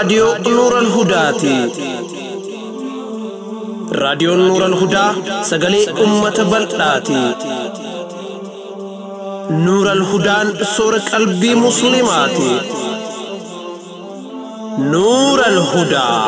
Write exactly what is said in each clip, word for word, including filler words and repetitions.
raadiyoo Nuural Hudaati. Raadiyoon Nuural Hudaa sagalee uummata bal'aati. Nuural Hudaan soora qalbii musliimaati. Nuural Hudaa.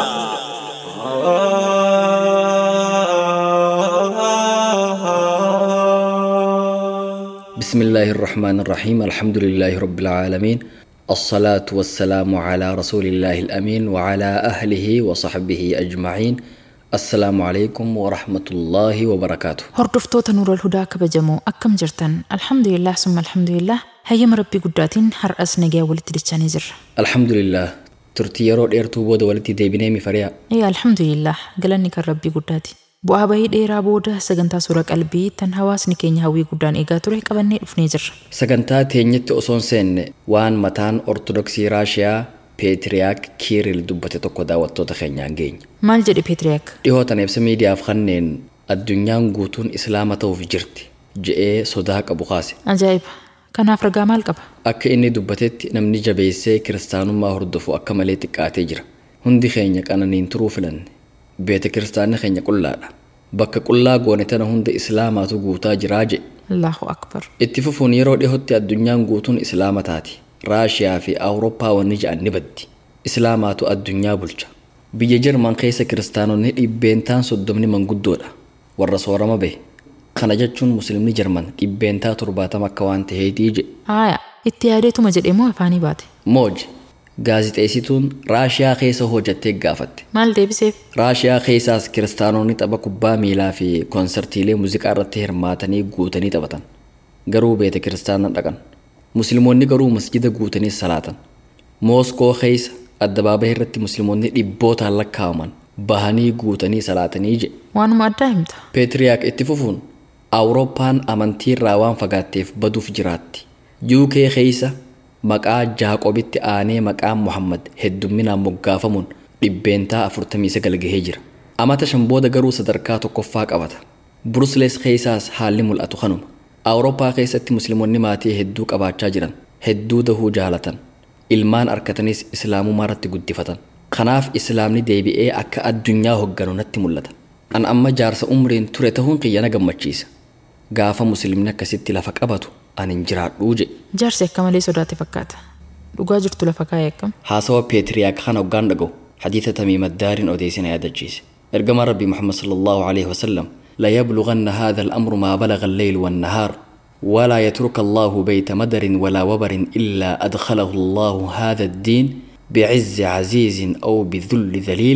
بسم الله الرحمن الرحيم الحمد لله رب العالمين الصلاة والسلام على رسول الله الأمين وعلى أهله وصحبه أجمعين السلام عليكم ورحمة الله وبركاته. هردفتوتا نور الهدى كبجمو أكم جرتن الحمد لله ثم الحمد لله هيا مربي قداتين هر أسنجا ولتدشاني زر الحمد لله ترتي يرو ديرتو بود ولتي ديبيني مفريا يا الحمد لله قالني كربي قداتي bu'aa bahii dheeraa booda sagantaa suura qalbii tan hawaasni keenya hawwii guddaan eegaa ture qabannee dhufnee jirra. Sagantaa teenyetti osoon seenne waan mataan ortodoksii Raashiyaa Peetiriyaak Kiiril dubbate tokko daawwattoota keenyaan geenye. Maal jedhe Peetiriyaak? Dhihootan ibsa miidiyaaf kanneen addunyaan guutuun islaama ta'uuf jirti je'ee sodaa qabu kaase. Ajaa'iba! Kanaaf ragaa maal qaba? Akka inni dubbatetti namni jabeessee kiristaanummaa hordofu akka malee xiqqaatee jira. Hundi keenya qananiin turuu filanne. Beeta kiristaanni keenya qullaadha. Bakka qullaa goone tana hunda islaamaatu guutaa jiraa je. Allahu akbar. Itti fufuun yeroo dhihootti addunyaan guutuun islaama taati. Raashiyaa fi Awurooppaa wanni ja'an ni baddi. Islaamaatu addunyaa bulcha. Biyya Jarman keessa kiristaanonni dhibbeentaan soddomni manguddoodha. Warra soorama bahe. Kana jechuun muslimni Jarman dhibbeentaa torbaatama akka waan ta'eetii je. Haaya, itti yaadeetuma jedhee moo afaanii baate? Mooji. Gaazixeessituun Raashiyaa keessa hojjattee gaafatte. Maal deebiseef? Raashiyaa keessaas kiristaanonni tapha kubbaa miilaa fi konsertiilee muuziqaa irratti hirmaatanii guutanii taphatan. Garuu beeta kiristaanaa dhaqan. Musliimoonni garuu masjida guutanii salaatan. Mooskoo keessa addabaabaa irratti musliimoonni dhibbootaan lakkaa'aman bahanii guutanii salaatanii je. Waanuma addaa himta. Peetiriyaak itti fufuun Awurooppaan amantii irraa waan fagaatteef baduuf jiraatti. U K keessa maqaa Jaaqobitti aanee maqaan Muhammad heddumminaan moggaafamuun dhibbeentaa afurtamii sagal gahee jira. Amata shan booda garuu sadarkaa tokkoffaa qabata. Bruseles keessaas haalli mul'atu kanuma. Awurooppaa keessatti musliimonni maatii hedduu qabaachaa jiran, hedduu dahuu jaalatan, ilmaan arkatanis islaamummaa irratti guddifatan. Kanaaf islaamni deebi'ee akka addunyaa hogganu natti mul'ata. An amma jaarsa umriin ture ta'uun kiyyana gammachiisa. Gaafa musliimni akkasitti lafa qabatu anin jiraadhuu je. Jaarsi akka malee sodaate fakkaata. Dhugaa jirtu lafa kaayee akkam? Haasawa Peetiriyaak kana hoggaan dhaga'u hadiisa Tamiima Daariin odeessina yaadachiise. Ergamaa Rabbii Muhammad sallallahu alaihi wasallam la yablughanna hadha al-amru ma balagha al-layl wan-nahar ولا يترك الله بيت مدر ولا وبر إلا أدخله الله هذا الدين بعز عزيز أو بذل ذليل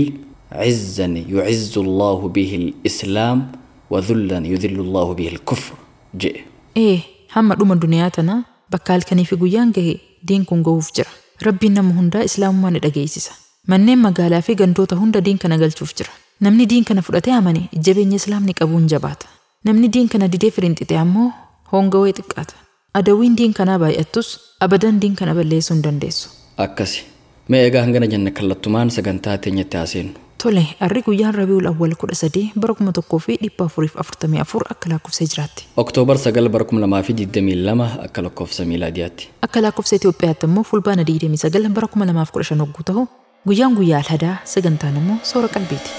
عزا يعز الله به الإسلام وذلا يذل الله به الكفر جئ إيه hamma dhuma duniyaa tana bakka halkanii fi guyyaan gahe diin kun gahuuf jira. Rabbiin nama hundaa islaamummaa ni dhageessisa. Manneen magaalaa fi gandoota hunda diin kana galchuuf jira. Namni diin kana fudhatee amane jabeenya islaamni qabuun jabaata. Namni diin kana didee firinxixee ammoo hongawee xiqqaata. Adawiin diin kanaa baay'attus abadan diin kana balleessuu hin dandeessu. Akkasi. Mee egaa hangana janna kallattumaan sagantaa teenyatti haaseenu. Tole, arri guyyaan Rabiul Awwal kudha sadii bara kuma tokkoo fi dhibba afuriif afurtamii afur akka lakkoofsa hijraatti. Oktoobar sagal bara kuma lamaa fi digdamii lama akka lakkoofsa miilaadiyaatti. Akka lakkoofsa Itoophiyaatti immoo fulbaana digdamii sagal bara kuma lamaaf kudha shan hogguu ta'u guyyaan guyyaa alhadaa sagantaan immoo soora qalbiiti.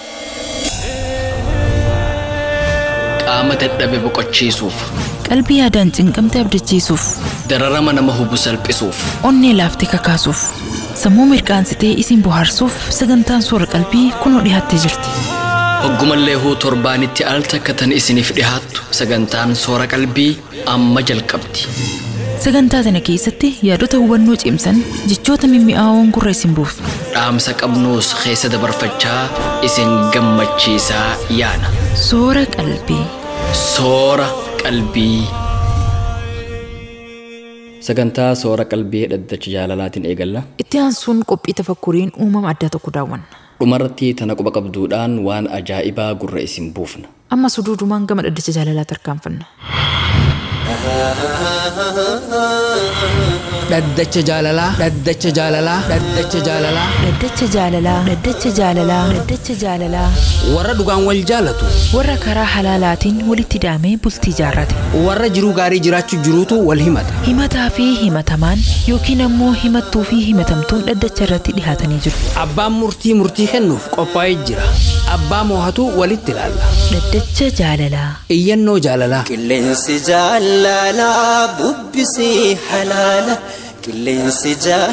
Qaama dadhabe boqochiisuuf. Qalbii yaadaan cinqamte abdachiisuuf. Dararama nama hubu salphisuuf. Onnee laaftee kakaasuuf. Sammuu mirqaansitee isin bohaarsuuf sagantaan soora qalbii kunoo dhiyaattee jirti. Hoggumallee huu torbaanitti al takka tan isiniif dhihaattu sagantaan soora qalbii amma jalqabdi. Sagantaa tana keessatti yaadota hubannoo cimsan jechoota mimmi'aawoon gurra isin buufna. Dhaamsa qabnuus keessa dabarfachaa isin gammachiisaa yaana. Soora qalbii. Soora qalbii. Sagantaa soora qalbii dhaddacha jaalalaatiin eegalla. Itti aansuun qophii tafakkuriin uumama addaa tokko daawwanna. Dhumarratti tana quba qabduudhaan waan ajaa'ibaa gurra isin buufna. Amma suduudumaan gama dhaddacha jaalalaa tarkaanfanna. Dhaddacha jaalalaa dhaddacha jaalalaa dhaddacha jaalalaa Dhaddacha jaalalaa Dhaddacha jaalalaa Dhaddacha jaalalaa warra dhugaan wal jaalatu warra karaa halaalaatiin walitti daamee bultii jaarrate warra jiruu gaarii jiraachuu jiruutu wal himata. himataa fi himatamaan yookiin ammoo himattuu fi himatamtuun dhaddacha irratti dhihaatanii jiru. Abbaan murtii murtii kennuuf qophaa'ee jira. Abbaa moohatu walitti ilaalla. Dhaddacha jaalalaa. Iyyannoo jaalalaa. Qilleensi jaalalaa bubbisii halaala. Qilleensi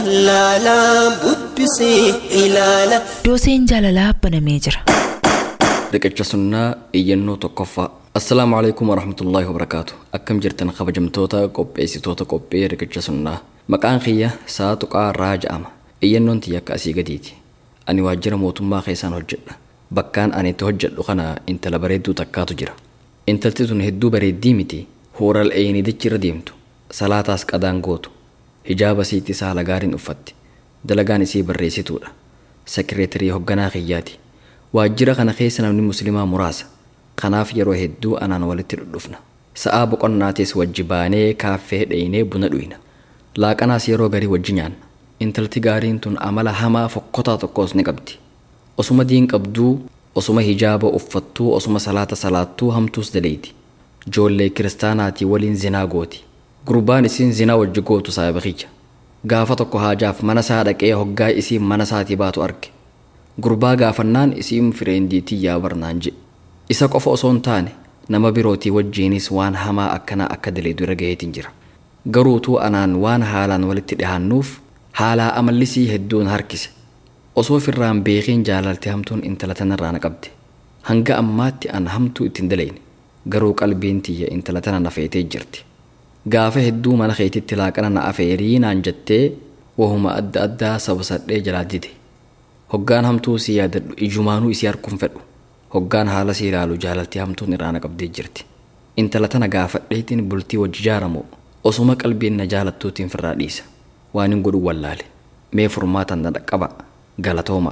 jaalalaa bubbisii ilaala. Dooseen jaalalaa banamee jira. Riqicha sunnaa iyyannoo tokkoffaa. Assalaamu alaikum warahmatullaahi wabarakaatu. Akkam jirtan kabajamtoota qopheessitoota qophee riqicha sunnaa. Maqaan kiyya Saatuqaa Raaja'ama. Iyyannoon tiyya akka asii gadiiti. Ani waajjira mootummaa keessaan hojjedha. Bakkaan ani itti hojjedhu kana intala bareedduu takkaatu jira. Intalti tun hedduu bareeddii miti. Hooral eeyinii dichirra deemtu. Salaataas qadaan gootu. Hijaaba siitti saala gaariin uffatti. Dalagaan isii barreessituudha. Sekireetarii hogganaa kiyyaati. Waajjira kana keessa namni muslimaa muraasa. Kanaaf yeroo hedduu anaan walitti dhudhufna. Sa'aa boqonnaatis wajji baanee kaaffee dheeyinee buna dhuyna. Laaqanaas yeroo garii wajji nyaanna. Intalti gaariin tun amala hamaa fokkotaa tokkos ni qabdi. Osuma diin qabduu, osuma hijaaba uffattuu, osuma salaata salaattuu hamtuus daleeyti. Joollee kiristaanaatii waliin zinaa gooti. Gurbaan isiin zinaa wajji gootu saayibakija. Gaafa tokko haajaaf mana isaa dhaqee hoggaa isiin mana isaatii baatu arge. Gurbaa gaafannaan isiin fireendiitii yaa barnaan jedhe. Isa qofa osoo hin taane nama birootii wajjiinis waan hamaa akkanaa akka daleedu irra gaheetiin jira. Garuutuu anaan waan haalaan walitti dhihaannuuf haalaa amallisii hedduun harkise. Osoo firraan beekiin jaalalti hamtuun intala tanarraa na qabde. Hanga ammaatti an hamtuu ittiin dalayne. Garuu qalbiin tiyya intala tana na feetee jirti. Gaafa hedduu mana keetitti laaqana na afeerii naan jettee wahuma adda addaa sabasadhee jalaa dide. Hoggaan hamtuu si yaadadhu ijumaanuu isii harkuun fedhu. Hoggaan haala si ilaalu jaalalti hamtuun irraa na qabdee jirti. Intala tana gaafadheetiin bultii wajji jaaramoo osuma qalbiin na jaalattuutiin firraa dhiisa. Waan hin godhu wallaale. Mee furmaatan na dhaqqaba. Galatooma.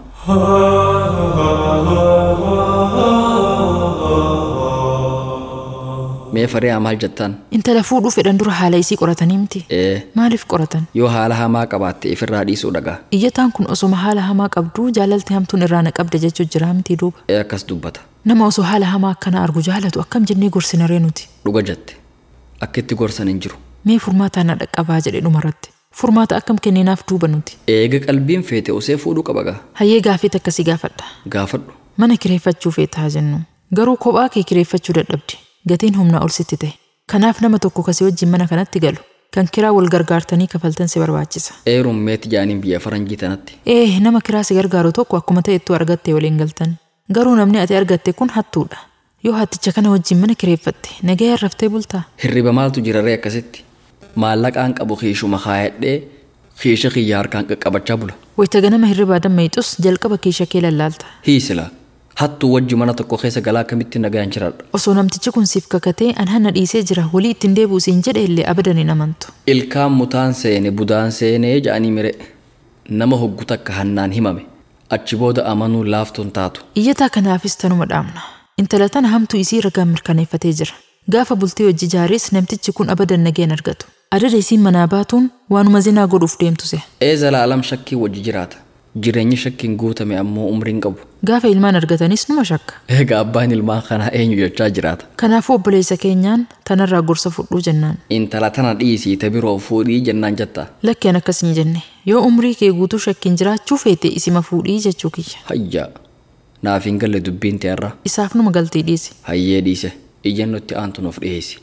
Mee fariyaa maal jettaan? Intala fuudhuu fedhan dura haala isii qoratanii miti. Ee. Maaliif qoratan? Yoo haala hamaa qabaatte ifirraa dhiisuu dhagaa. Iyyataan kun osoma haala hamaa qabduu jaalalti hamtuun irraa na qabda jechuu jira miti duuba. Ee akkas dubbata. Nama osoo haala hamaa akkana argu jaalatu akkam jennee gorsina ree nuti. Dhuga jette. Akka itti gorsan hin jiru. Mee furmaataan na dhaqqabaa jedhe dhumarratti. Furmaata akkam kenninaaf duuba nuti. Eega qalbiin feete osee fuudhuu qaba gaa. Hayyee gaafii akkasii gaafadha. Gaafadhu. Mana kireeffachuu feetaa jennu. Garuu kophaa kee kireeffachuu dadhabdi. Gatiin humna ol sitti ta'e. Kanaaf nama tokko kasii wajjin mana kanatti galu. Kan kiraa wal gargaartanii kafaltan si barbaachisa. Eeruun meeti jaaniin biyya faranjii tanatti. Ee nama kiraa si gargaaru tokko akkuma ta'ettu argattee waliin galtan. Garuu namni ati argatte kun hattuudha. Yoo hatticha kana wajjin mana kireeffatte nagayaan raftee bultaa. Hirriba maaltu jiraree akkasitti? Maallaqaan qabu kiishuma kaayadhee kiisha kiyya harkaan qaqqabachaa bula. Wayita ganama hirribaa dammayitus jalqaba kiisha kee lallaalta. Hiisila. Hattuu wajji mana tokko keessa galaa akkamitti nagayaan jiraadha. Osoo namtichi kun siif kakatee an hanna dhiisee jira walii ittiin deebi'u siin jedhe illee abadan hin amantu. Ilkaan mutaan seene budaan seenee ja'anii mire. Nama hoggu takka hannaan himame. Achi booda amanuu laaftuun taatu. Iyyataa kanaafis tanuma dhaamna. Intala tana hamtuu isii ragaan mirkaneeffatee jira. Gaafa bultii wajji jaaris namtichi kun abadan nageen argatu. Adada isiin manaa baatuun waanuma zinaa godhuuf deemtuse. Ee zalaalam shakkii wajji jiraata. Jireenyi shakkiin guutame ammoo umriin qabu. Gaafa ilmaan argatanis numa shakka. Egaa abbaan ilmaan kanaa eenyu jechaa jiraata. Kanaafuu obboleessa keenyaan tanarraa gorsa fudhuu jennaan. Intala tana dhiisii ta biroo fuudhii jennaan jetta. Lakkeen akkas hin jenne. Yoo umrii kee guutuu shakkiin jiraachuu feete isima fuudhii jechuu kiyya. Hayyaa. Naaf hin galle dubbiin teerra. Isaaf numa galtee dhiisi. Hayyee dhiise. Iyyannootti aantu nuuf dhiyeessi.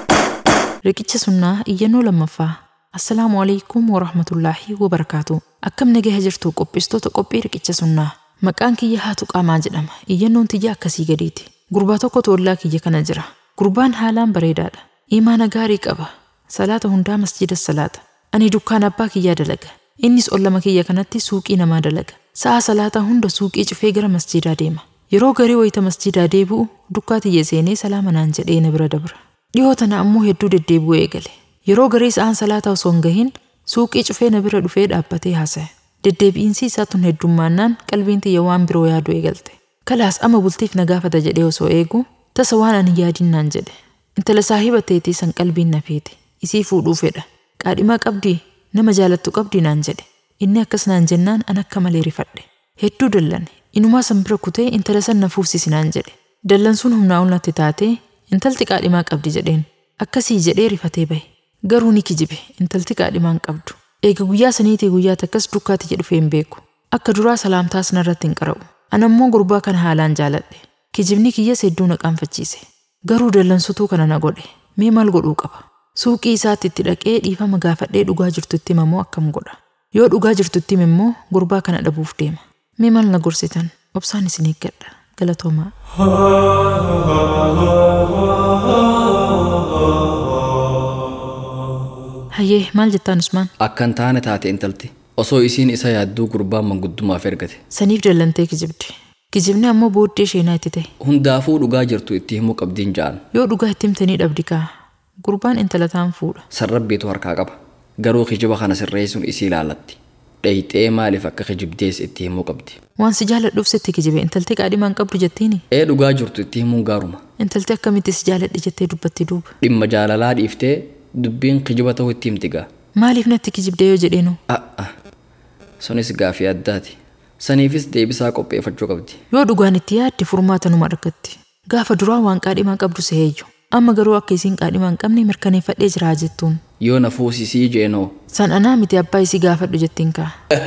Riqicha sunnaa iyyannoo lammaffaa. Assalaamu alaikum warahmatullaahi wabarakaatu. Akkam nagaha jirtu qopheessitoota qophii riqicha sunnaa. Maqaan kiyya haatu qaamaa jedhama. Iyyannoon tiyya akkasii gadiiti. Gurbaa tokkotu ollaa kiyya kana jira. Gurbaan haalaan bareedaadha. Imaana gaarii qaba. Salaata hundaa masjida salaata. Ani dukkaan abbaa kiyyaa dalaga. Innis ollama kiyya kanatti suuqii namaa dalaga. Sa'a salaata hunda suuqii cufee gara masjidaa deema. Yeroo garii wayita masjidaa deebi'u dukkaa tiyya seenee salaama naan jedhee na bira dabra. Dhihoo tana ammoo hedduu deddeebi'uu eegale. Yeroo garii sa'aan salaata osoo hin gahin suuqii cufee na bira dhufee dhaabbatee haasa'e. Deddeebi'iinsi isaa tun heddummaannaan qalbiin tiyya waan biroo yaaduu eegalte. Kalaas ama bultiif na gaafata jedhee osoo eegu tasa waan ani yaadinnaan jedhe. Intala saahiba teetii san qalbiin na feete. Isii fuudhuu fedha. Qaadhimaa qabdii nama jaalattu qabdii naan jedhe. Inni akkas naan jennaan an akka malee rifadhe. Hedduu dallan. Inumaa san bira kutee intala san na fuusisi naan jedhe. Dallan sun humnaa ol natti taatee intalti qaadhimaa qabdi jedheen. Akkasii jedhee rifatee bahe. Garuu ni kijibe intalti qaadhimaan qabdu. Eega guyyaa saniitii guyyaa takkas dukkaati jedhu feen beeku. Akka duraa salaamtaas narratti hin qara'u. Anammoo gurbaa kana haalaan jaaladhe. Kijibni kiyyas hedduu na qaanfachiise. Garuu dallansutuu kana na godhe. Mee maal godhuu qaba? Suuqii isaatti itti dhaqee dhiifama gaafadhee dhugaa jirtutti himamoo akkam godha? Yoo dhugaa jirtutti immoo gurbaa kana dhabuuf deema. Mee maal na gorsitan? Obsaan isin eeggadha. Galatoomaa. Hayyee maal jettaan Usmaan? Akkan taane taate intalti. Osoo isiin isa yaadduu gurbaan manguddummaaf ergate. Saniif dallantee kijibde. Kijibni ammoo booddee sheenaa itti ta'e. Hundaafuu dhugaa jirtu itti himuu qabdiin ja'an. Yoo dhugaa itti himtanii dhabdi kaa. Gurbaan intala taan fuudha. Sarrabbiitu harkaa qaba. Garuu kijiba kana sirreessuun isii ilaalatti. Dhayxee maaliif akka kijibdees itti himuu qabdi. Waan si jaaladhuuf sitti kijibe intalti qaadhimaan qabdu jettiini. Ee dhugaa jirtu itti himuun gaaruma. Intalti akkamitti si jaaladhi jettee dubbatti duuba. Dhimma jaalalaa dhiiftee dubbiin kijiba ta'uu itti himti gaa. Maaliif natti kijibdee yoo jedheenu? A'a. Sunis gaafii addaati. Saniifis deebisaa qopheeffachuu qabdi. Yoo dhugaan itti yaadde furmaata numa argatti. Gaafa duraa waan qaadhimaa qabdu seeyyu. Amma garuu akka isiin qaadhimaa hin qabne mirkaneeffadhee jira jettuun. Yoo na fuusisii jeenoo. San anaa miti abbaa isii gaafadhu jettiin kaa.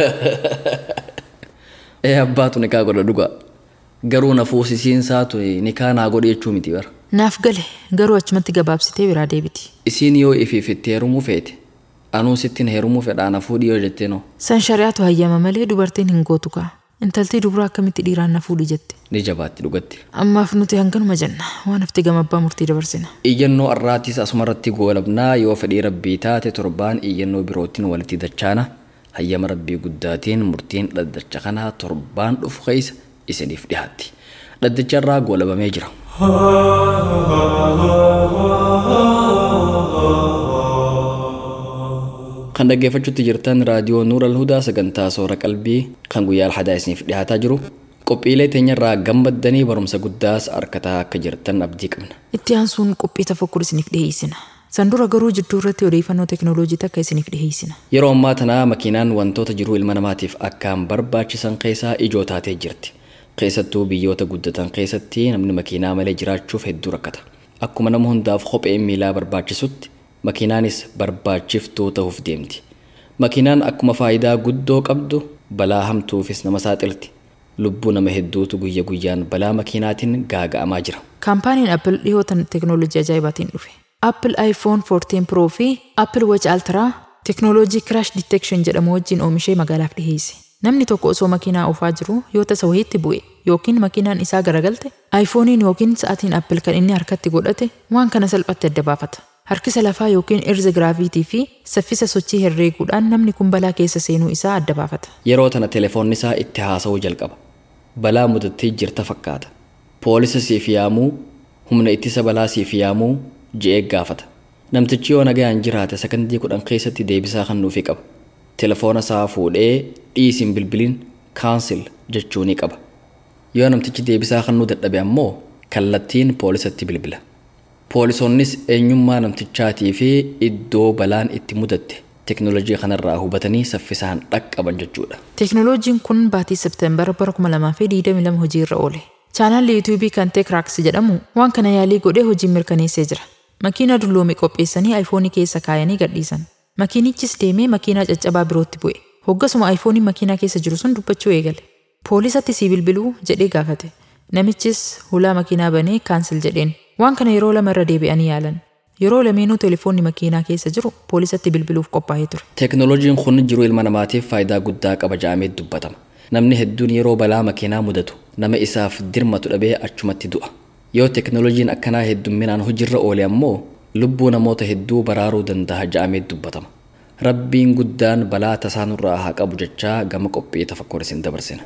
Ee abbaatu nikaa godha dhugaa. Garuu na fuusisiin saatu nikaa naa godhe jechuu miti bara. Naaf gale garuu achumatti gabaabsitee biraa deebiti. Isiin yoo ifiif itti heerumuu feete. Anuu sittiin heerumuu fedhaa na fuudhii yoo jetteenoo. San shari'aatu hayyama malee dubartiin hin gootu kaa. Intaltii dubraa akkamitti dhiiraan na fuudhi jette. Ni jabaatti dhugatti. Ammaaf nuti hanganuma jenna waan hafti gama abbaa murtii dabarsina. Iyyannoo arraattis asumarratti goolabnaa yoo fedhii rabbii taate torbaan iyyannoo birootiin walitti dachaana. Hayyama rabbii guddaatiin murtiin dhaddacha kanaa torbaan dhufu keessa isiniif dhiyaatti. Dhaddacha irraa goolabamee jira. Kan dhaggeeffachuutti jirtan raadiyoo Nuur al-Hudaa sagantaa soora qalbii kan guyyaa alhadaa isiniif dhiyaataa jiru. Qophiilee teenyarraa gammaddanii barumsa guddaas harkataa akka jirtan abdii qabna. Itti aansuun qophii tafakkur isiniif dhiyeessina. San dura garuu jidduu irratti odeeffannoo teknooloojii takka isiniif dhiyeessina. Yeroo ammaa tanaa makiinaan wantoota jiruu ilma namaatiif akkaan barbaachisan keessaa ijoo taatee jirti. Keessattuu biyyoota guddatan keessatti namni makiinaa malee jiraachuuf hedduu rakkata. Akkuma nama hundaaf kopheen miilaa barbaachisutti makiinaanis barbaachiftuu ta'uuf deemti. Makiinaan akkuma faayidaa guddoo qabdu balaa hamtuufis nama saaxilti. Lubbuu nama hedduutu guyya guyyaan balaa makiinaatiin gaaga'amaa jira. Kaampaaniin Apple dhihootan teknoolojii ajaa'ibaatiin dhufe. Apple iPhone fourteen Pro fi Apple Watch Ultra teknoolojii crash detection jedhamu wajjin oomishee magaalaaf dhiheesse. Namni tokko osoo makiinaa oofaa jiru yoo tasa wayiitti bu'e yookiin makiinaan isaa garagalte iPhonein yookiin sa'aatiin Apple kan inni harkatti godhate waan kana salphatti adda baafata. Harkisa lafaa yookiin irza giraavitii fi saffisa sochii herreeguudhaan namni kun balaa keessa seenuu isaa adda baafata. Yeroo tana telefoonni isaa itti haasa'uu jalqaba. Balaa mudattee jirta fakkaata. Poolisa siif yaamuu, humna ittisa balaa siif yaamuu je'ee gaafata. Namtichi yoo nagayaan jiraate sakandii kudhan keessatti deebisaa kan nuufi qaba. Telefoona isaa fuudhee dhiisin bilbiliin kaansel jechuu ni qaba. Yoo namtichi deebisaa kan nuu dadhabe ammoo kallattiin poolisatti bilbila. Poolisoonnis eenyummaa namtichaatii fi iddoo balaan itti mudatte teknoolojii kanarraa hubatanii saffisaan dhaqqaban jechuudha. Teknooloojiin kun baatii Septeembar bara kuma lamaa fi digdamii lama hojii irra oole. Chaanaalli yuutuubii kan Teekraaksi jedhamu waan kana yaalii godhee hojii mirkaneessee jira. Makiina dulloome qopheessanii ayfoonii keessa kaayanii gadhiisan. Makiinichis deemee makiinaa caccabaa birootti bu'e. Hoggasuma ayfooniin makiinaa keessa jiru sun dubbachuu eegale. Poolisatti si bilbiluu jedhee gaafate. Namichis hulaa makiinaa banee kaansel jedheen. Waan kana yeroo lama irra deebi'anii yaalan. Yeroo lameenuu telefoonni makiinaa keessa jiru poolisatti bilbiluuf qophaa'ee ture. Teknooloojiin kun jiruu ilma namaatiif faayidaa guddaa qaba jedhamee dubbatama. Namni hedduun yeroo balaa makiinaa mudatu nama isaaf dirmatu dhabee achumatti du'a. Yoo teknooloojiin akkanaa heddumminaan hojiirra oole ammoo lubbuu namoota hedduu baraaruu danda'a jedhamee dubbatama. Rabbiin guddaan balaa tasaanurraa haa qabu jechaa gama qophii tafakkur isin dabarsina.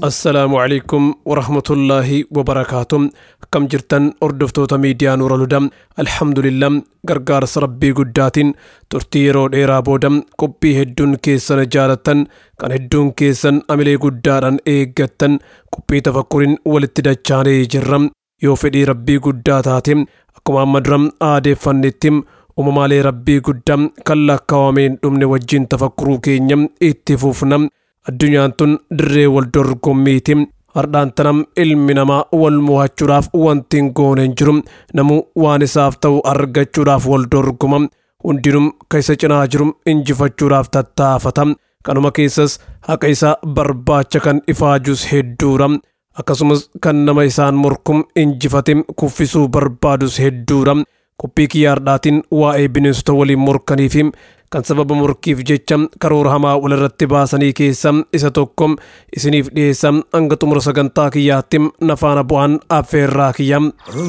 Assalaamu alaykum wa rahmatullahi wa barakatuh. Kam jirtan ordoftoota miidiyaa Nuura Ludam. Alhamdulillah gargaarsa rabbii guddaatiin turtii yeroo dheeraa booda qophii hedduun keessan jaalatan kan hedduun keessan amilee guddaadhaan eeggattan qophii tafakkuriin walitti dachaanee jirra. Yoo fedhii rabbii guddaa taate akkuma amma dura aadeeffannetti uumamaalee rabbii guddaa kan lakkaawameen dhumne wajjin tafakkuruu keenya itti fufna. Addunyaan tun dirree wal dorgommiiti. Hardhaan tanam ilmi namaa wal mo'achuudhaaf wanti hin goone hin jiru. Namuu waan isaaf ta'u argachuudhaaf wal dorgoma. Hundinuu keessa cinaa jiru injifachuudhaaf tattaafata. Kanuma keessas haqa isaa barbaacha kan ifaajus hedduudha. Akkasumas kan nama isaan morkum injifate kuffisuu barbaadus hedduudha. Qophii kiyyaardhaatiin waa'ee bineensota waliin morkanii fi kan sababa morkiif jecha karoora hamaa walirratti baasanii keessa isa tokko isiniif dhiyeessa. Hanga xumura sagantaa kiyyaatti na faana bu'aan affeerraa kiyya.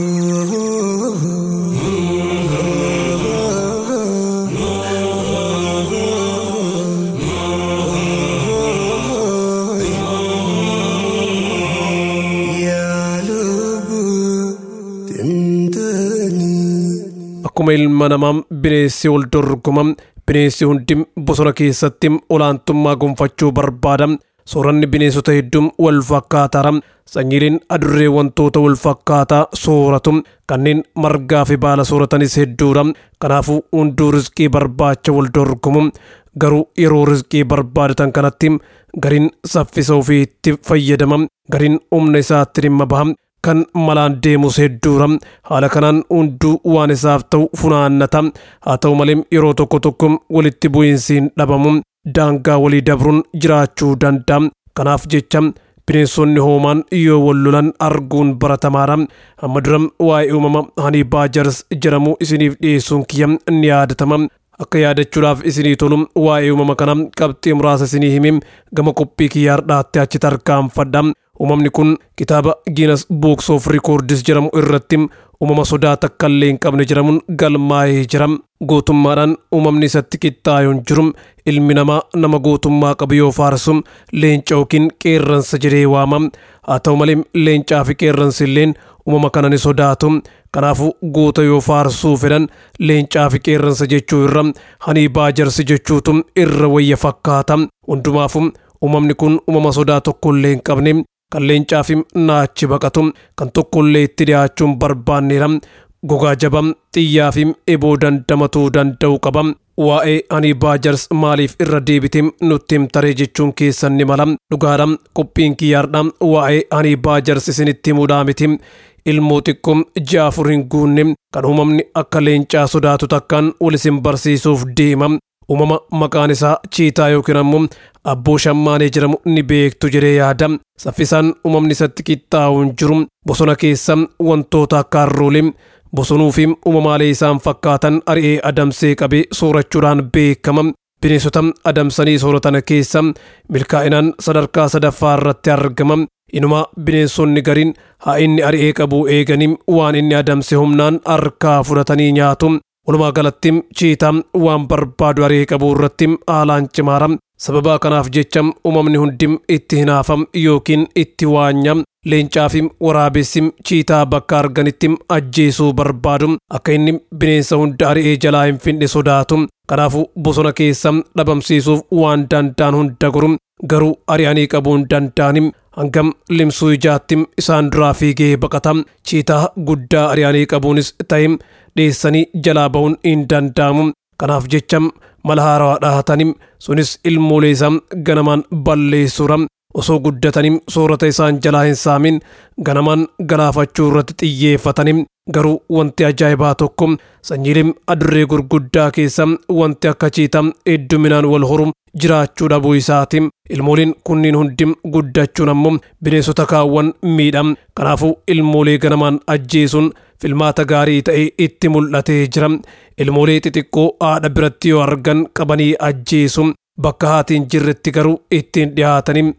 Akkuma ilma namaa bineensi wal dorgoma. Bineensi hundi bosona keessatti olaantummaa gonfachuu barbaada. Sooranni bineensota hedduun wal fakkaataadha. Sanyiileen adurree wantoota wal fakkaataa sooratu. Kanneen margaa fi baala sooratanis hedduudha. Kanaafuu hunduu rizqii barbaacha wal dorgomu. Garuu yeroo rizqii barbaadatan kanatti gariin saffisa ofiitti fayyadama. Gariin humna isaatti dhimma baha. Kan malaan deemus hedduudha. Haala kanaan hunduu waan isaaf ta'u funaannata. Haa ta'u malee yeroo tokko tokko walitti bu'iinsiin dhabamu daangaa walii dabruun jiraachuu danda'a. Kanaaf jecha bineensonni hoomaan yoo wal lolan arguun baratamaadha. Amma dura waa'ee uumama Honey Badgers jedhamu isiniif dhiyeessuun kiyya ni yaadatama. Akka yaadachuudhaaf isinii tolu waa'ee uumama kana qabxii muraasa isinii himi gama qophii kiyyaardhaatti achi tarkaanfadha. Uumamni kun kitaaba Guinness Books of Records jedhamu irratti uumama sodaa takka illee hin qabne jedhamuun galmaa'ee jira. Gootummaadhaan uumamni isatti qixxaayuu hin jiru. Ilmi namaa nama gootummaa qabu yoo faarsu leenca yookiin qeerransa jedhee waama. Haa ta'u malee leencaa fi qeerransi illeen uumama kana ni sodaatu. Kanaafuu goota yoo faarsuu fedhan leencaa fi qeerransa jechuu irra Honey Badgers jechuutu irra wayya fakkaata. Hundumaafuu uumamni kun uumama sodaa tokko illee hin qabne. Kan leencaa fi naachi baqatu kan tokkollee itti dhiyaachuun barbaanneera. Gogaa jabaa xiyyaa fi eboo dandamatuu danda'u qaba. Waa'ee Honey Badgers maaliif irra deebitee nutti himtaree jechuun keessan ni mala. Dhugaadha qophiin kiyyaardha waa'ee Honey Badgers isinitti himuudhaa miti. Ilmoo xiqqoo ji'a afur hin guunne kan uumamni akka leencaa sodaatu takkaan wal isin barsiisuuf deema. Uumama maqaan isaa Chiitaa yookiin ammoo Abboo Shammaanee jedhamu ni beektu jedhee yaada. Saffisaan uumamni isatti qixxaa'uu hin jiru. Bosona keessa wantoota akka harroolee bosonuu fi uumamaalee isaan fakkaatan ari'ee adamsee qabee soorachuudhaan beekama. Bineensota adamsanii sooratan keessa milkaa'inaan sadarkaa sadaffaa irratti argama. Inuma bineensonni gariin haa inni ari'ee qabu eeganii waan inni adamse humnaan harkaa fudhatanii nyaatu. Walumaa galatti Chiitaa waan barbaadu ari'ee qabu irratti haalaan cimaara. Sababa kanaaf jecha uumamni hundi itti hinaafam yookiin itti waanyam. Leencaa fi waraabessi Chiitaa bakka arganitti ajjeesuu barbaadu. Akka inni bineensa hunda ari'ee jalaa hin finne sodaatu. Kanaafuu bosona keessa dhabamsiisuuf waan danda'an hunda goru. Garuu ari'anii qabuu hin danda'ani. Hangam limsuu ijaatti isaan duraa fiigee baqata. Chiitaa guddaa ari'anii qabuunis ta'e dheessanii jalaa bahuun hin danda'amu. Kanaaf jecha mala haarawaa dhahatanii sunis ilmoolee isaa ganamaan balleessuudha. Osoo guddatanii soorata isaan jalaa hin saamin ganamaan galaafachuu irratti xiyyeeffatanii. Garuu wanti ajaa'ibaa tokko sanyiileen adurree gurguddaa keessa wanti akka Chiitaa hedduminaan wal horu jiraachuu dhabuu isaati. Ilmooleen kunniin hundi guddachuun ammoo bineensota kaawwan miidha. Kanaafuu ilmoolee ganamaan ajjeesuun filmaata gaarii ta'e itti mul'atee jira. Ilmoolee xixiqqoo haadha biratti yoo argan qabanii ajjeesu. Bakka haatiin jirretti garuu ittiin dhiyaatanii.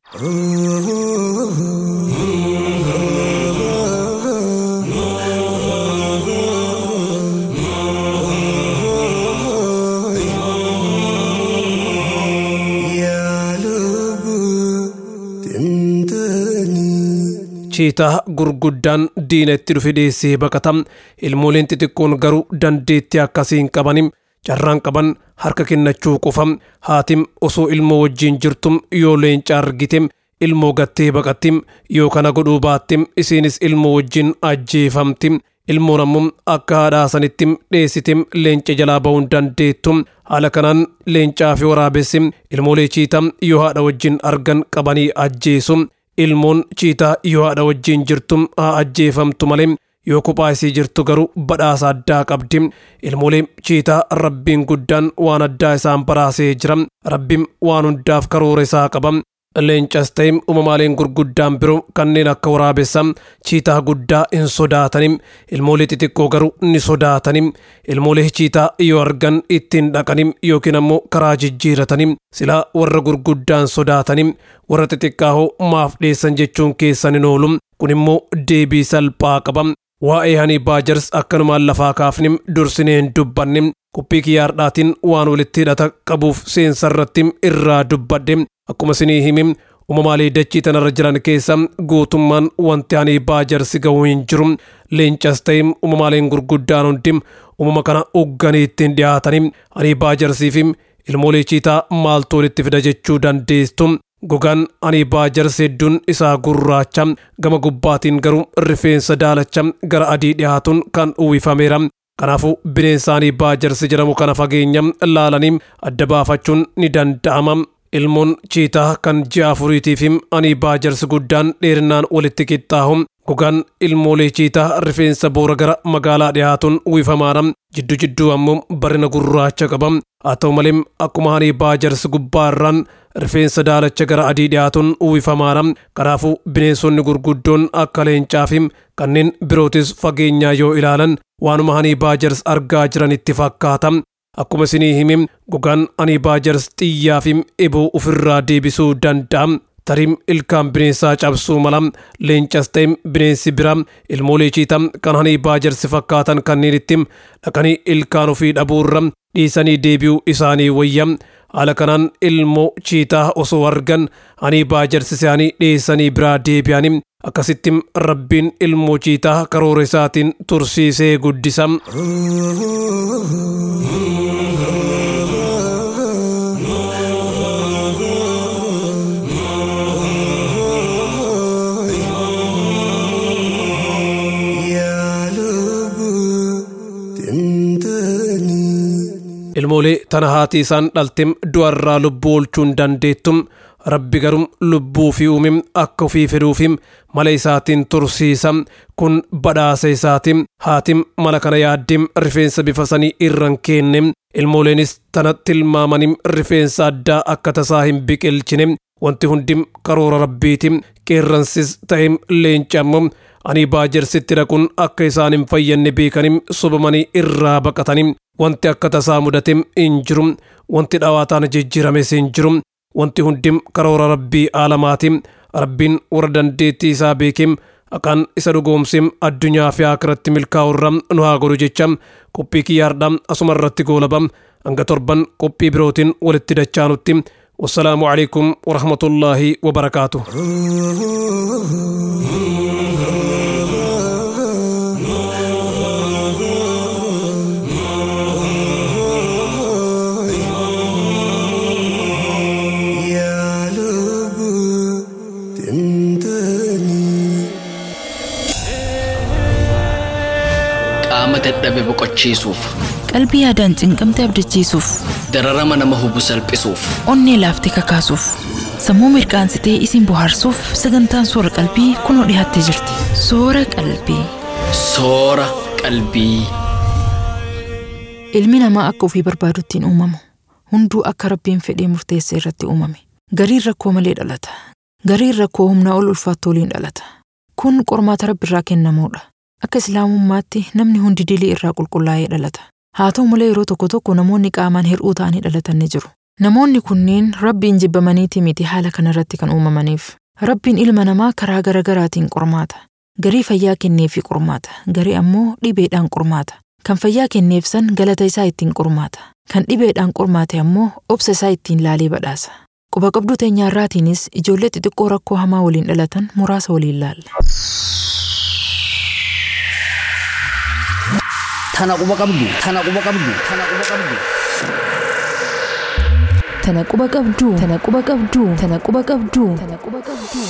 Ciitaa gurguddaan diina itti dhufe dheessee baqata. Ilmooleen xixiqqoon garuu dandeettii akkasiin qabanim carraan qaban harka kennachuu qofa. Haatim osoo ilmoo wajjin jirtum yoo leenca argite ilmoo gattee baqatti. Yoo kana godhuu baatte isiinis ilmoo wajjin ajjeefamti. Ilmoon ammoo akka haadhaa sanitti dheessite leenca jalaa ba'uu hin dandeettu. Haala kanaan leencaa fi waraabessi ilmoolee ciitaa yoo haadha wajjin argan qabanii ajjeesu. Ilmoon ciitaa yoo haadha wajjin jirtu haa ajjeefamtu malee yoo kophaa isii jirtu garuu badhaasa addaa qabdi. Ilmoolee ciitaa rabbiin guddaan waan addaa isaan baraasee jira. Rabbiin waan hundaaf karoora isaa qaba. Leencas ta'e uumamaaleen gurguddaan biroo kanneen akka waraabessa ciitaa guddaa hin sodaatanim. Ilmoolee xixiqqoo garuu ni sodaatanim. Ilmoolee ciitaa yoo argan ittiin dhaqanim yookiin ammoo karaa jijjiiratanim. Silaa warra gurguddaan sodaatanim. Warra xixiqqaa hoo maaf dheessan jechuun keessan hin oolu. Kun immoo deebii salphaa qaba. Waa'ee Hanii Baajars akkanumaan lafaa kaafnim dursinee hin dubbannim. Qophii kiyyaardhaatiin waan walitti hidhata qabuuf seensarratti irraa dubbadde. Akkuma isinii himim uumamaalee dachii tanarra jiran keessa guutummaan wanti Hanii Baajars ga'uu hin jiru. Leencas ta'e uumamaaleen gurguddaan hundi uumama kana hogganii ittiin dhiyaatanii Hanii Baajarsiif ilmoolee ciitaa maaltu walitti fida jechuu dandeessu. Gogaan Hanii Baajars hedduun isaa gurraacha gama gubbaatiin garuu rifeensa daalacha gara adii dhiyaatuun kan uwwifameera. Kanaafuu bineensa Hanii Baajars jedhamu kana fageenya laalanii adda baafachuun ni danda'ama. Ilmoon ciitaa kan ji'a afuriitiif Hanii Baajars guddaan dheerinaan walitti qixxaahu. Gogaan ilmoolee ciitaa rifeensa boora gara magaalaa dhiyaatuun uwwifamaadha. Jidduu jidduu ammoo barina gurraacha qaba. Haa ta'u malee akkuma Hanii Baajars gubbaarraan rifeensa daalacha gara adii dhiyaatuun uwwifamaadha. Kanaafuu bineensonni gurguddoon akka leencaa fi kanneen birootis fageenyaa yoo ilaalan waanuma Hanii Baajars argaa jiranitti fakkaata. Akkuma isinii himim gogaan Hanii Baajars xiyyaa fi eboo ofirraa deebisuu danda'a. Tarim ilkaan bineensaa cabsuu mala. Leencas ta'e bineensi bira ilmoolee ciitaa kan Hanii Baajars fakkaatan kanneenitti dhaqanii ilkaan ofii dhabuurra dhiisanii deebi'uu isaanii wayya. Haala kanaan ilmoo ciitaa osoo argan Hanii Baajars isaanii dhiisanii biraa deebi'anii akkasitti rabbiin ilmoo ciitaa karoora isaatiin tursiisee guddisa. Ilmoolee tana haati isaan dhaltem du'arraa lubbuu oolchuun dandeettum. Rabbi garuu lubbuu fi uumim akka ofii fedhuufim mala isaatiin tursiisa. Kun badhaasa isaatim. Haatim mala kana yaaddim rifeensa bifa sanii irran kennem. Ilmooleenis tana tilmaamanim rifeensa addaa akka tasaa hin biqilchine. Wanti hundim karoora rabbiitim. Qeerransis ta'im leencammo. Hanii Baajarsitti dhaquun akka isaan hin fayyanne beekanim sobamanii irraa baqatanim. Wanti akka tasaa mudatem hin jiru. Wanti dhawaataan jijjiirames hin jiru. Wanti hundim karoora rabbii aalamaatim. Rabbiin warra dandeettii isaa beekim akaan isa dhugoomsim addunyaa fi akiratti milkaa'urra nu haa godhu jecha qophii kiyyaardha asuma irratti goolabam. Hanga torban qophii birootiin walitti dachaanutti. Wassalaamu alaikum warahmatullaahi wabarakaatuh. dadhabe boqochiisuuf qalbii yaadaan cinqamte abdachiisuuf dararama nama hubu salphisuuf onnee laaftee kakaasuuf sammuu mirqaansitee isin bohaarsuuf sagantaan soora qalbii kunoo dhiyaattee jirti. Soora qalbii. Soora qalbii. Ilmi namaa akka ofii barbaadutti uumamu hunduu akka rabbiin fedhee murteesse irratti uumame. Gariin rakkoo malee dhalata. Gariin rakkoo humna ol ulfaatu waliin dhalata. Kun qormaata rabbiirraa kennamuudha. Akka islaamummaatti namni hundi dilii irraa qulqullaa'ee dhalata. Haa ta'u malee yeroo tokko tokko namoonni qaamaan hir'uu ta'anii dhalatan ni jiru. Namoonni kunneen rabbiin jibbamaniiti miti haala kanarratti kan uumamaniif. Rabbiin ilma namaa karaa garagaraatiin qormaata. Garii fayyaa kenneefi qormaata. Garii ammoo dhibeedhaan qormaata. Kan fayyaa kenneef san galata isaa ittiin qormaata. Kan dhibeedhaan qormaate ammoo obsa isaa ittiin laalee badhaasa. Quba qabduu teenyaarraatiinis ijoollee xixiqqoo rakkoo hamaa waliin dhalatan muraasa waliin laalla. tana quba qabdu tana quba qabdu tana quba qabdu tana quba qabdu tana quba qabdu tana quba qabdu tana quba qabdu.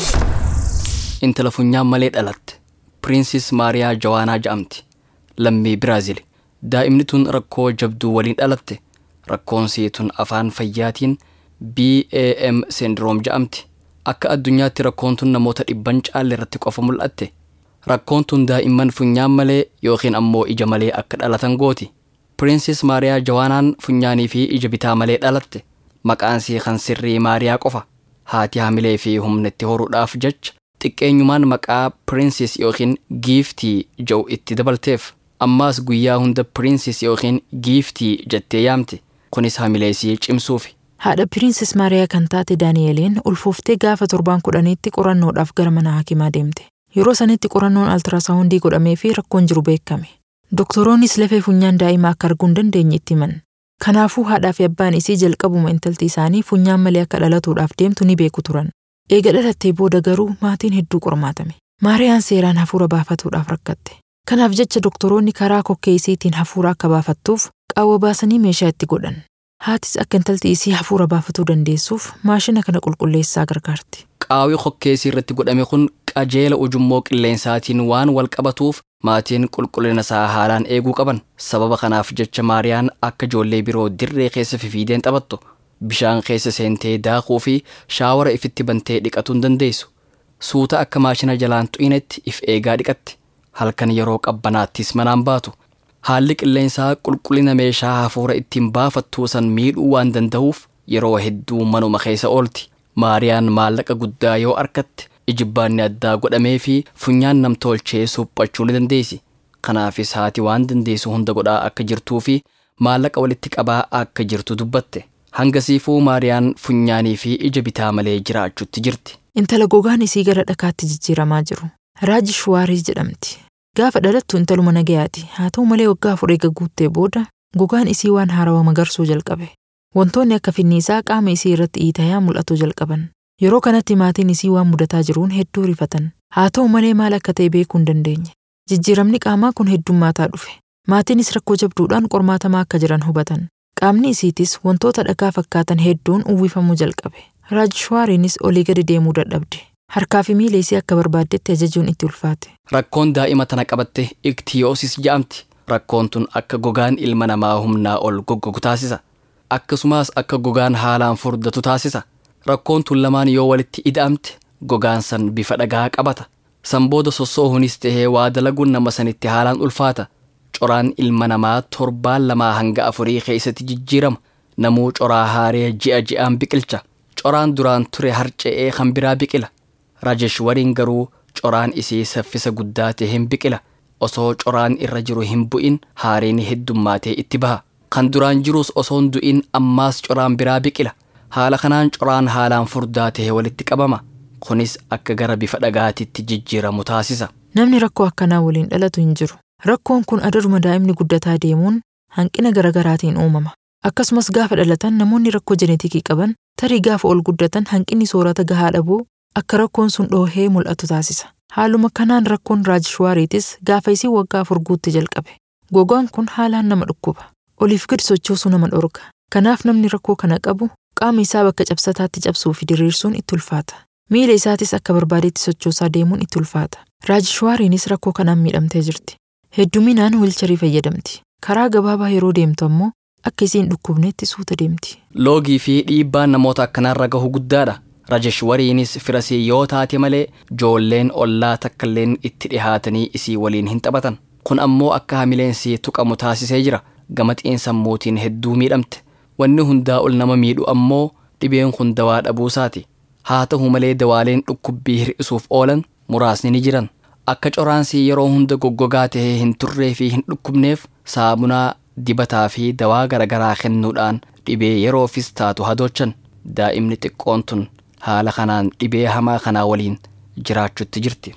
intala funyaan malee dhalatte Princess Maria Joanna jedhamti lammii Biraazil. daa'imni tun rakkoo jabduu waliin dhalatte. rakkoon isii tun afaan fayyaatiin B A M syndrome jedhamti. akka addunyaatti rakkoon tun namoota dhibban caalle irratti qofa mul'atte. rakkoon tun daa'imman funyaan malee yookiin ammoo ija malee akka dhalatan gooti. Princess Maria Joannaan funyaanii fi ija bitaa malee dhalatte. maqaan isii kan sirrii Maariyaa qofa. haati haamilee fi humnetti horuudhaaf jecha xiqqeenyumaan maqaa Princess yookiin Giftii jedhu itti dabalteef. ammaas guyyaa hunda Princess yookiin Giftii jettee yaamti. kunis haamilee isii cimsuufi. haadha Princess Maariyaa kan taate Daani'eleen ulfooftee gaafa torbaan kudhaniitti qorannoodhaaf gara mana hakimaa deemte. yeroo sanitti qorannoon altiraasaawundii godhamee fi rakkoon jiru beekame. doktoroonnis lafee funyaan daa'imaa akka arguu hin dandeenye itti himan. kanaafuu haadhaa fi abbaan isii jalqabuma intalti isaanii funyaan malee akka dhalatuudhaaf deemtu ni beeku turan. eega dhalattee booda garuu maatiin hedduu qormaatame. Maariyaan seeraan hafuura baafatuudhaaf rakkatte. kanaaf jecha doktoroonni karaa kokkee isiitiin hafuura akka baafattuuf qaawwa baasanii meeshaa itti godhan. haatis akka intalti isii hafuura baafatuu dandeessuuf maashina kana qulqulleessaa gargaarti. qaawwi kokkee isii irratti godhame kun qajeela ujummoo qilleensaatiin waan wal qabatuuf maatiin qulqullina isaa haalaan eeguu qaban. sababa kanaaf jecha Maariyaan akka ijoollee biroo dirree keessa fifiideen taphattu. bishaan keessa seentee daakuu fi shaawara ifitti bantee dhiqatuu hin dandeessu. suuta akka maashina jalaan xu'inetti if eegaa dhiqatti. halkan yeroo qabbanaattis manaan baatu. haalli qilleensaa qulqullina meeshaa hafuura ittiin baafattuu san miidhuu waan danda'uuf yeroo hedduu manuma keessa oolti. Maariyaan maallaqa guddaa yoo argatte ijibbaanni addaa godhamee fi funyaan namtolchee suphachuu ni dandeessi. kanaafis haati waan dandeessu hunda godhaa akka jirtuu fi maallaqa walitti qabaa akka jirtu dubbatte. hangasiifuu Maariyaan funyaanii fi ija bitaa malee jiraachuutti jirti. intala gogaan isii gara dhakaatti jijjiiramaa jiru. Raaji Shuwaarii jedhamti. gaafa dhalattu intaluma nagayaati. haa ta'u malee waggaa afur eega guuttee booda gogaan isii waan haarawaa magarsuu jalqabe. wantoonni akka finniisaa qaama isii irratti iitayaa mul'atu jalqaban. yeroo kanatti maatiin isii waan mudataa jiruun hedduu rifatan. haa ta'u malee maal akka ta'e beekuu hin dandeenye. jijjiiramni qaamaa kun heddummaataa dhufe. maatiinis rakkoo jabduudhaan qormaatamaa akka jiran hubatan. qaamni isiitis wantoota dhagaa fakkaatan hedduun uwwifamuu jalqabe. Raajishwaariinis olii gadi deemuu dadhabde. harkaa fi miila isii akka barbaaddetti ajajuun itti ulfaate. rakkoon daa'ima tana qabatte iktiyoosis jedhamti. rakkoon tun akka gogaan ilma namaa humnaa ol goggogu taasisa. akkasumas akka gogaan haalaan furdatu taasisa. rakkoon tun lamaan yoo walitti ida'amte gogaan san bifa dhagaa qabata. san booda sossoohunis tahee waa dalaguun nama sanitti haalaan ulfaata. coraan ilma namaa torbaan lamaa hanga afurii keessatti jijjiirama. namuu coraa haaree ji'a ji'aan biqilcha. coraan duraan ture harca'ee kan biraa biqila. Raajeshwariin garuu coraan isii saffisa guddaa ta'een biqila. osoo coraan irra jiru hin bu'in haareen heddummaatee itti baha. kan duraan jirus osoon du'in ammaas coraan biraa biqila. haala kanaan coraan haalaan furdaa ta'ee walitti qabama. kunis akka gara bifa dhagaatitti jijjiiramu taasisa. namni rakkoo akkanaa waliin dhalatu hin jiru. rakkoon kun adaruma daa'imni guddataa deemuun hanqina garagaraatiin uumama. akkasumas gaafa dhalatan namoonni rakkoo jeneetikii qaban tarii gaafa ol guddatan hanqinni soorata gahaa dhabuu akka rakkoon sun dhoohee mul'atu taasisa. haaluma kanaan rakkoon Raajishwaariitis gaafa isii waggaa afur guutte jalqabe. gogaan kun haalaan nama dhukkuba. oliif gadi sochoosuu nama dhorga. kanaaf namni rakkoo kana qabu qaama isaa bakka cabsataatti cabsuu fi diriirsuun itti ulfaata. miila isaatis akka barbaadetti sochoosaa deemuun itti ulfaata. Raajishwaariinis rakkoo kanaan miidhamtee jirti. hedduminaan wiilcharii fayyadamti. karaa gabaabaa yeroo deemtu ammoo akka isiin dhukkubneetti suuta deemti. loogii fi dhiibbaan namoota akkanaarra gahu guddaadha. Raajeshwariinis firasii yoo taate malee joolleen ollaa takkalleen itti dhihaatanii isii waliin hin taphatan. kun ammoo akka hamileensi tuqamu taasisee jira. gama xiinsammuutiin hedduu miidhamte. wanni hundaa ol nama miidhu ammoo dhibeen kun dawaa dhabuusaati. haa ta'u malee dawaaleen dhukkubbii hir'isuuf oolan muraasni ni jiran. akka coraansii yeroo hunda goggogaa tahee hin turree fi hin dhukkubneef saamunaa dibataa fi dawaa garagaraa kennuudhaan dhibee yeroofis taatu hadoochan. daa'imni xiqqoon tun haala kanaan dhibee hamaa kanaa waliin jiraachuutti jirti.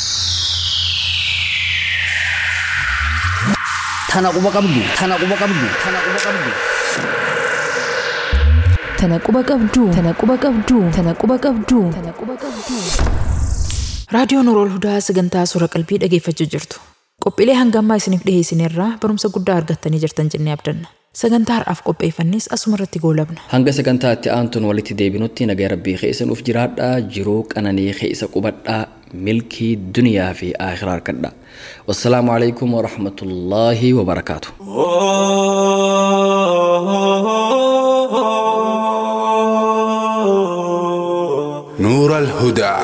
tana quba qabdu tana quba qabdu tana quba qabdu tana quba qabdu tana quba qabdu tana quba qabdu tana quba qabdu. raadiyoon Nuurul Hudaa sagantaa suura qalbii dhageeffachuu jirtu. Qophiilee hangammaa isiniif dhiheessinerraa barumsa guddaa argattanii jirtan jennee abdanna. Sagantaa har'aaf qopheeffannes asuma irratti goolabna. Hanga sagantaa itti aantuun walitti deebinutti nagaa rabbii keessa nuuf jiraadhaa, jiruu qananii keessa qubadhaa, milkii duniyaa fi akhiraa harkadhaa. Wassalaamu alaikum wa rahmatullaahi wa barakaatu. نور الهدى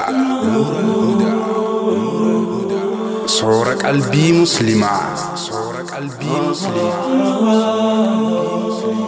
صورة قلبي مسلمة صورة قلبي مسلمة